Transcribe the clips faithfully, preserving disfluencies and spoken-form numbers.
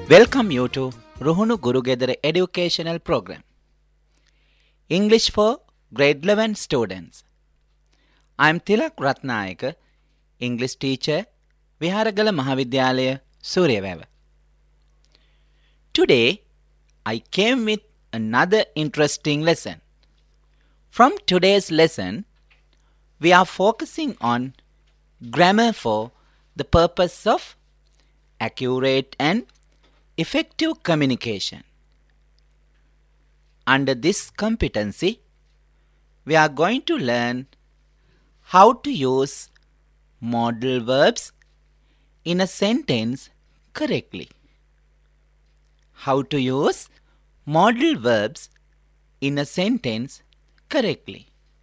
Welcome you to Ruhunu Gurugedara Educational Program. English for Grade eleven students. I am Tilak Ratnayaka, English teacher, Viharagala Mahavidyalaya, Suryaveva. Today, I came with another interesting lesson. From today's lesson, we are focusing on grammar for the purpose of accurate and effective communication. Under this competency, we are going to learn how to use modal verbs in a sentence correctly. How to use modal verbs in a sentence correctly.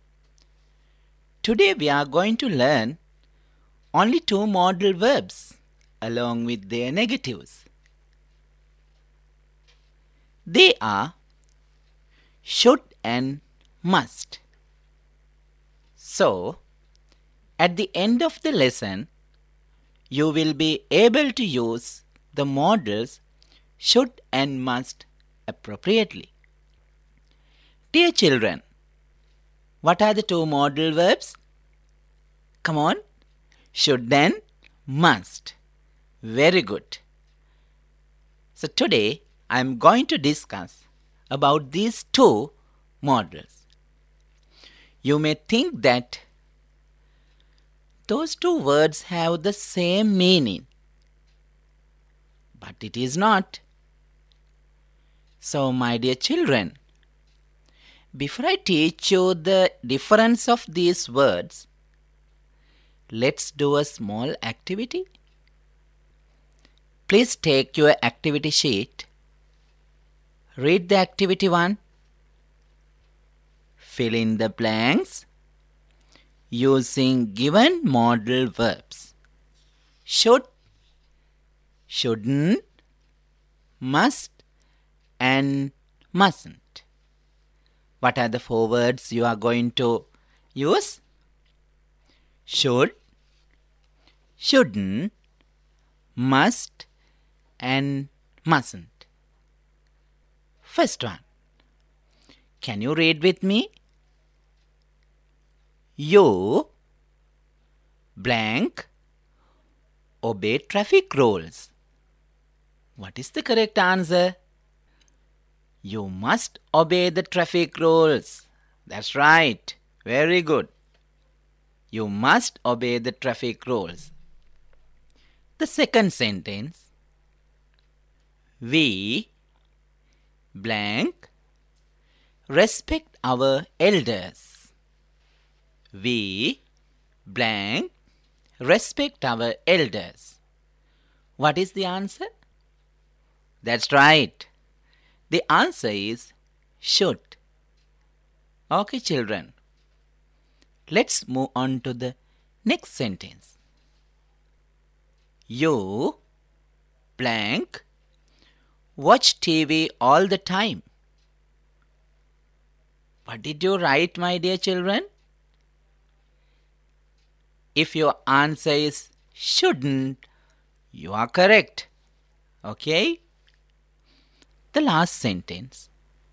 Today we are going to learn only two modal verbs along with their negatives. They are should and must. So, at the end of the lesson, you will be able to use the modals should and must appropriately. Dear children, what are the two modal verbs? Come on, should and must. Very good. So today I am going to discuss about these two modals. You may think that those two words have the same meaning, but it is not. So, my dear children, before I teach you the difference of these words, let's do a small activity. Please take your activity sheet. Read the activity one. Fill in the blanks using given modal verbs. Should, shouldn't, must, and mustn't. What are the four words you are going to use? Should, shouldn't, must, and mustn't. First one. Can you read with me? You blank obey traffic rules. What is the correct answer? You must obey the traffic rules. That's right. Very good. You must obey the traffic rules. The second sentence. We blank respect our elders. We blank respect our elders. What is the answer? That's right. The answer is should. Okay, children. Let's move on to the next sentence. You blank watch T V all the time. What did you write, my dear children? If your answer is shouldn't, you are correct. Okay? The last sentence.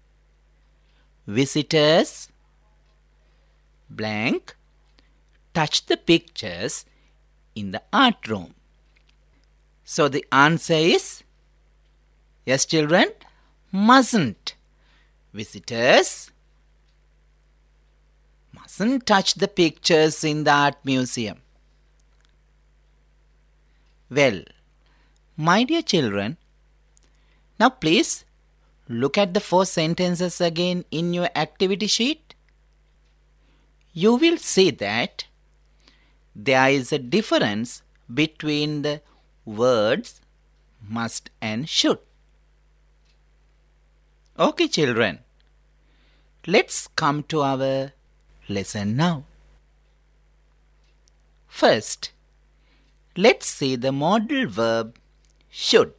Visitors blank touch the pictures in the art room. So the answer is, yes children, mustn't. Visitors mustn't touch the pictures in the art museum. Well, my dear children, now please look at the four sentences again in your activity sheet. You will see that there is a difference between the words must and should. Okay, children, let's come to our lesson now. First, let's see the modal verb should.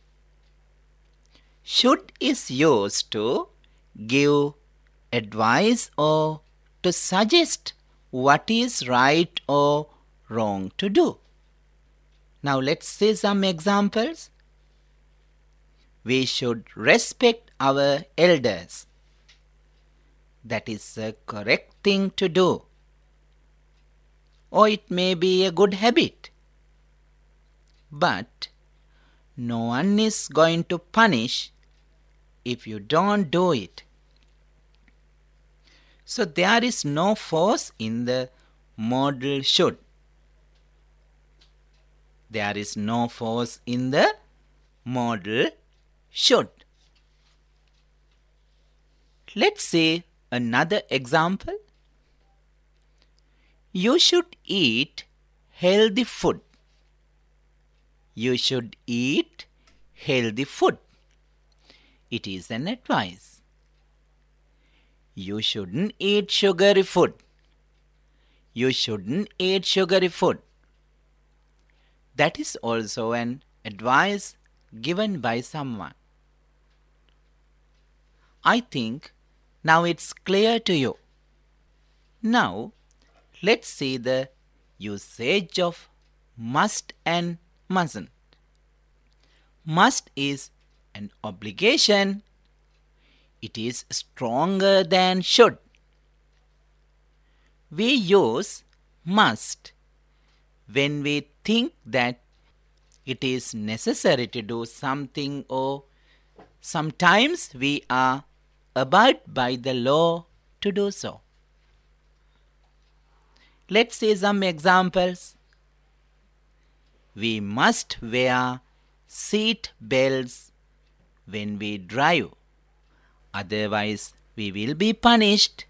Should is used to give advice or to suggest what is right or wrong to do. Now let's see some examples. We should respect our elders. That is the correct thing to do. Or it may be a good habit. But no one is going to punish if you don't do it. So there is no force in the modal should. There is no force in the modal should. Let's see another example. You should eat healthy food. You should eat healthy food. It is an advice. You shouldn't eat sugary food. You shouldn't eat sugary food. That is also an advice given by someone. I think now it's clear to you. Now, let's see the usage of must and mustn't. Must is an obligation. It is stronger than should. We use must when we think that it is necessary to do something, or sometimes we are abide by the law to do so. Let's see some examples. We must wear seat belts when we drive. Otherwise, we will be punished.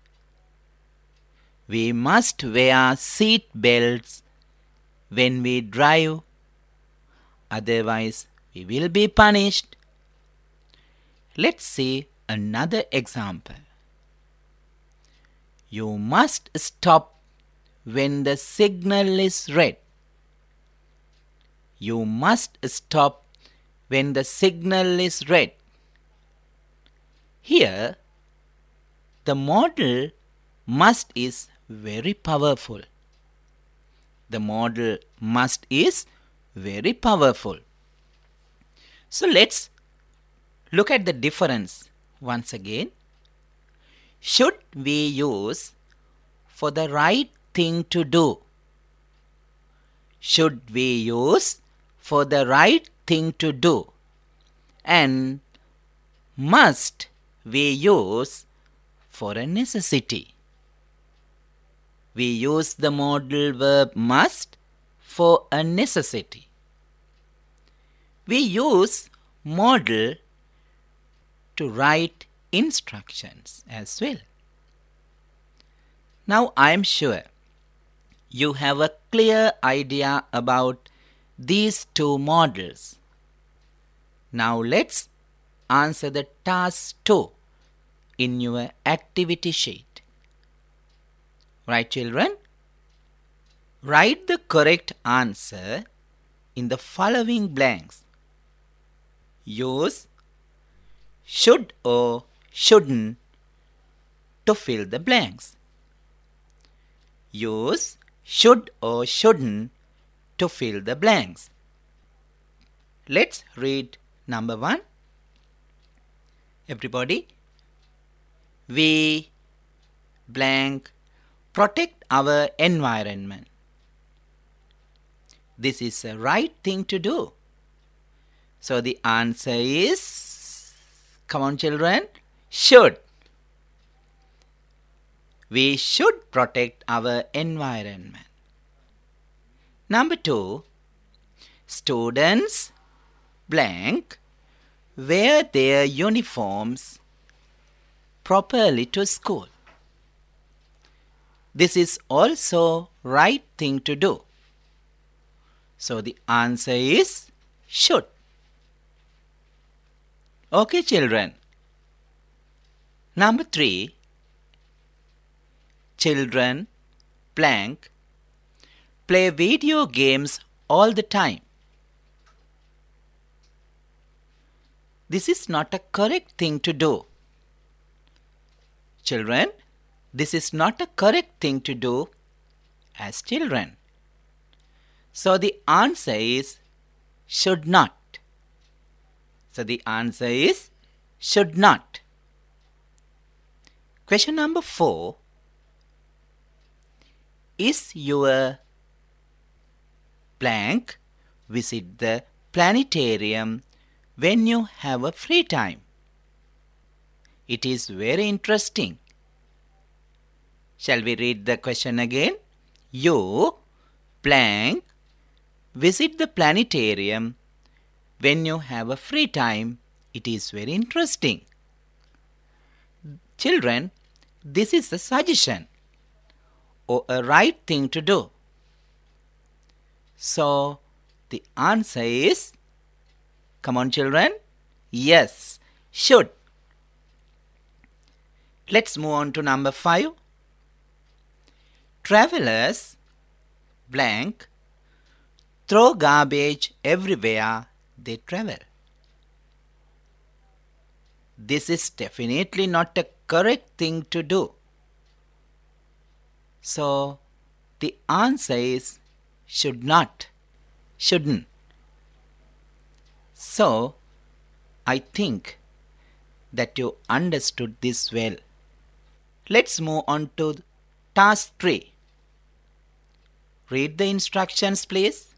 We must wear seat belts when we drive. Otherwise, we will be punished. Let's see another example. You must stop when the signal is red. You must stop when the signal is red. Here, the modal must is very powerful. The modal must is very powerful. So let's look at the difference once again. Should we use for the right thing to do? Should we use for the right thing to do? And must we use for a necessity? We use the modal verb must for a necessity. We use modal to write instructions as well. Now I am sure you have a clear idea about these two modals. Now let's answer the task two in your activity sheet. Right, children? Write the correct answer in the following blanks. Use should or shouldn't to fill the blanks. Use should or shouldn't to fill the blanks. Let's read number one. Everybody, we blank protect our environment. This is the right thing to do. So the answer is, come on children, should. We should protect our environment. Number two, students blank wear their uniforms properly to school. This is also right thing to do. So the answer is should. Okay children. Number three, children blank play video games all the time. This is not a correct thing to do. Children, this is not a correct thing to do as children. So the answer is should not. So the answer is should not. Question number four. Is your blank visit the planetarium when you have a free time? It is very interesting. Shall we read the question again? You blank visit the planetarium when you have a free time. It is very interesting. Children, this is a suggestion or a right thing to do. So the answer is, come on children, yes, should. Let's move on to number five. Travelers blank throw garbage everywhere they travel. This is definitely not a correct thing to do. So the answer is should not, shouldn't. So I think that you understood this well. Let's move on to task three. Read the instructions, please.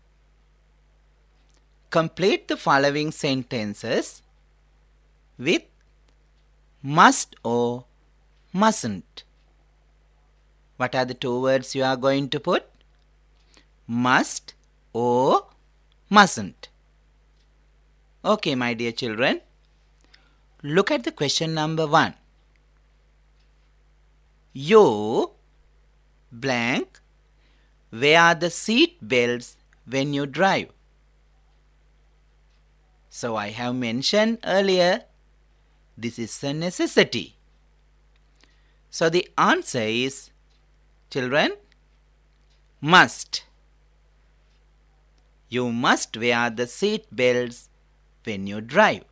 Complete the following sentences with must or mustn't. What are the two words you are going to put? Must or mustn't. Okay, my dear children. Look at the question number one. You blank wear the seat belts when you drive. So I have mentioned earlier, this is a necessity. So the answer is, children, must. You must wear the seat belts when you drive.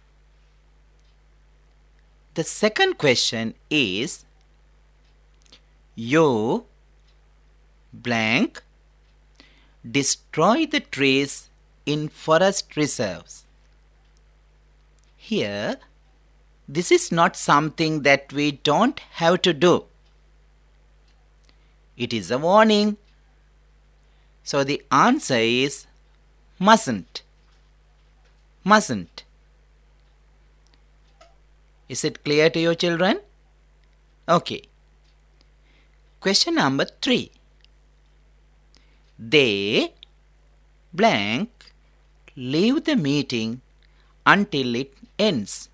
The second question is, you blank destroy the trees in forest reserves. Here, this is not something that we don't have to do. It is a warning. So the answer is mustn't. Mustn't. Is it clear to you, children? Okay. Question number three. They blank leave the meeting until it ends.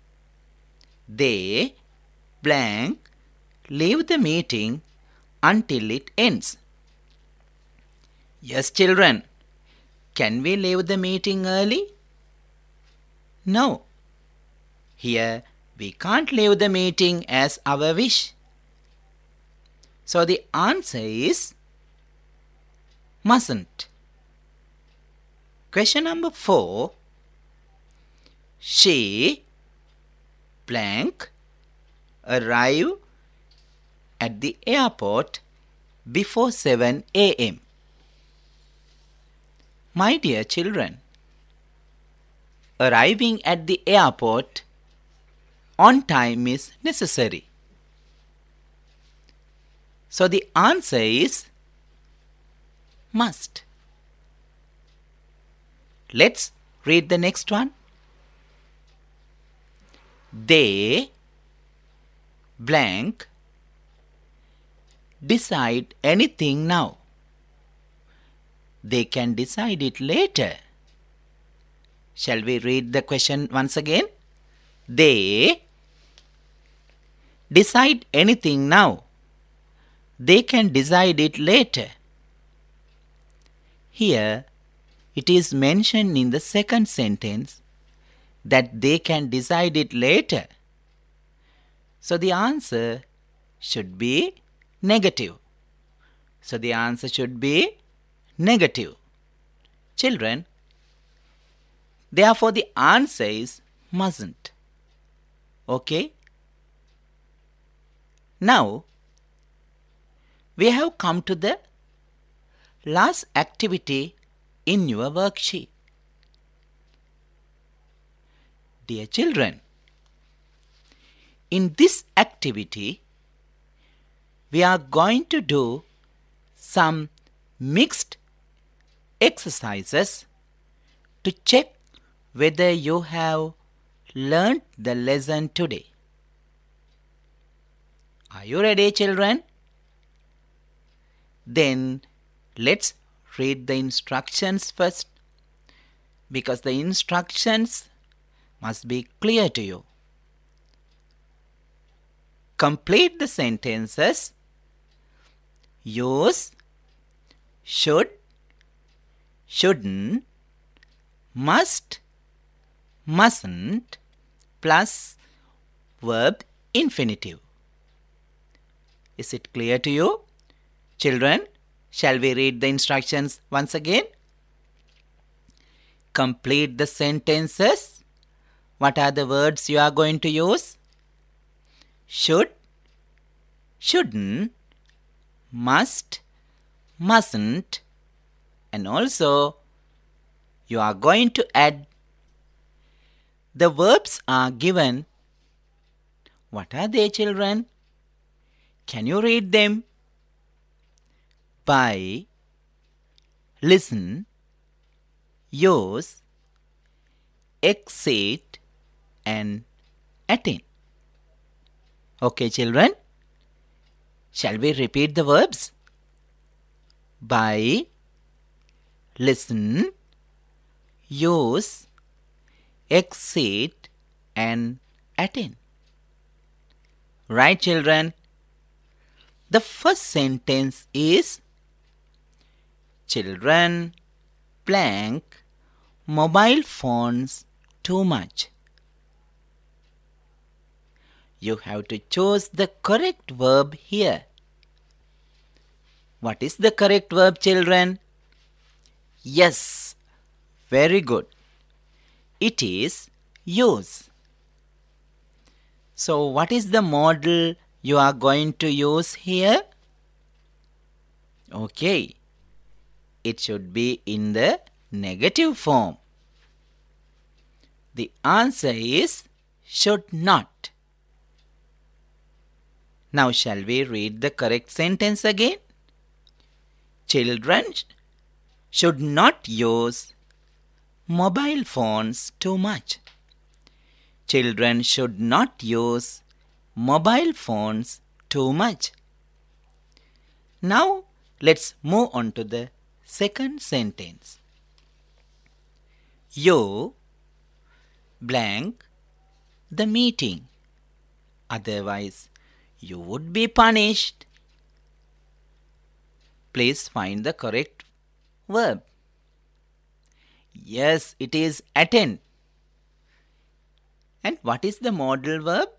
They blank leave the meeting until it ends. Yes, children. Can we leave the meeting early? No. Here we can't leave the meeting as our wish. So the answer is mustn't. Question number four. She blank arrive at the airport before seven a m My dear children, arriving at the airport on time is necessary. So the answer is must. Let's read the next one. They blank decide anything now. They can decide it later. Shall we read the question once again? They decide anything now. They can decide it later. Here, it is mentioned in the second sentence that they can decide it later. So the answer should be negative. So the answer should be negative. Children, therefore the answer is mustn't. Okay? Now, we have come to the last activity in your worksheet. Dear children, in this activity, we are going to do some mixed exercises to check whether you have learned the lesson today. Are you ready, children? Then let's read the instructions first, because the instructions must be clear to you. Complete the sentences. Use should, shouldn't, must, mustn't plus verb infinitive. Is it clear to you? Children, shall we read the instructions once again? Complete the sentences. What are the words you are going to use? Should, shouldn't, must, mustn't, and also you are going to add the verbs are given. What are they, children? Can you read them? Buy, listen, use, exit, and attain. Okay, children, shall we repeat the verbs? Buy, listen, use, exit, and attain. Right, children? The first sentence is children blank mobile phones too much. You have to choose the correct verb here. What is the correct verb, children? Yes, very good. It is use. So what is the model you are going to use here? Okay, it should be in the negative form. The answer is should not. Now shall we read the correct sentence again? Children should not use mobile phones too much. Children should not use mobile phones too much. Now let's move on to the second sentence. You blank the meeting. Otherwise, you would be punished. Please find the correct verb. Yes, it is attend. And what is the modal verb?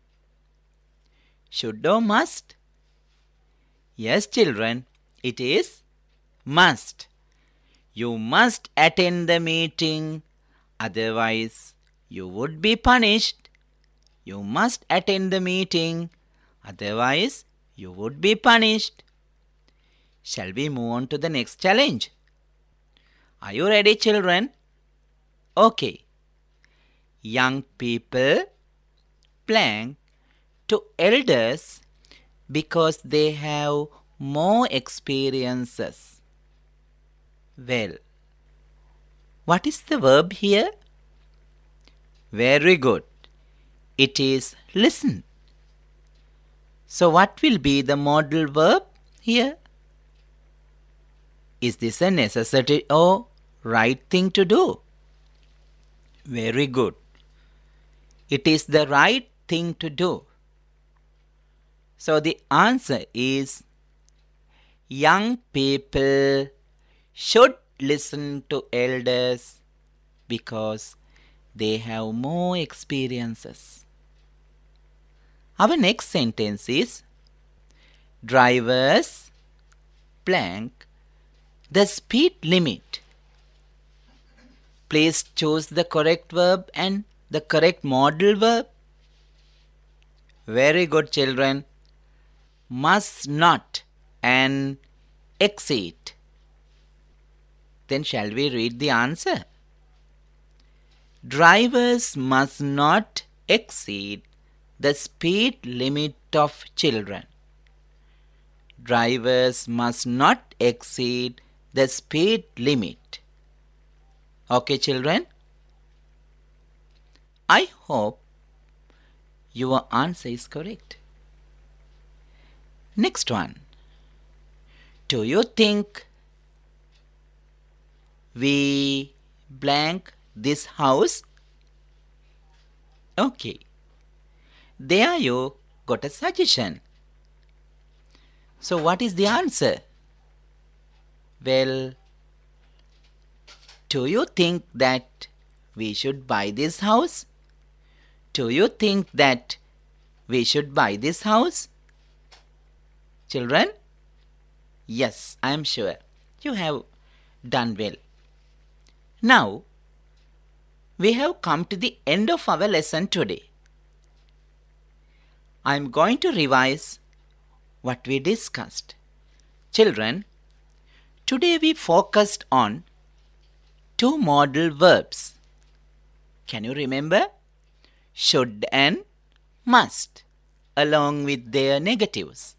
Should or must? Yes, children, it is must. You must attend the meeting, otherwise you would be punished. You must attend the meeting, otherwise you would be punished. Shall we move on to the next challenge? Are you ready, children? Okay. Young people blank to elders because they have more experiences. Well, what is the verb here? Very good. It is listen. So what will be the modal verb here? Is this a necessity or right thing to do? Very good. It is the right thing to do. So the answer is young people should listen to elders because they have more experiences. Our next sentence is drivers blank the speed limit. Please choose the correct verb and the correct modal verb. Very good, children. Must not and exit. Then shall we read the answer? Drivers must not exceed the speed limit of children. Drivers must not exceed the speed limit. Okay, children? I hope your answer is correct. Next one. Do you think we blank this house? Okay. There you got a suggestion. So what is the answer? Well, do you think that we should buy this house? Do you think that we should buy this house? Children? Yes, I am sure you have done well. Now, we have come to the end of our lesson today. I am going to revise what we discussed. Children, today we focused on two modal verbs. Can you remember? Should and must, along with their negatives.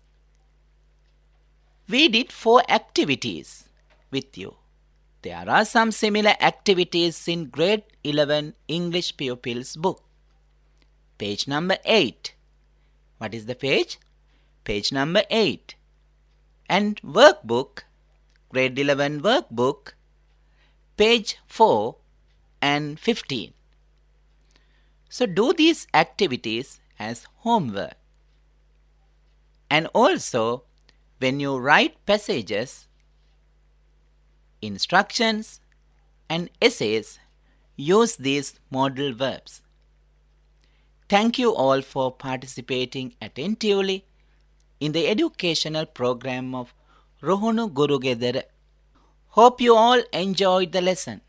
We did four activities with you. There are some similar activities in grade eleven English pupils book. Page number eight. What is the page? Page number eight. And workbook, grade eleven workbook, page four and fifteen. So do these activities as homework. And also, when you write passages, instructions and essays, use these modal verbs. Thank you all for participating attentively in the educational program of Ruhunu Guru Gedara. Hope you all enjoyed the lesson.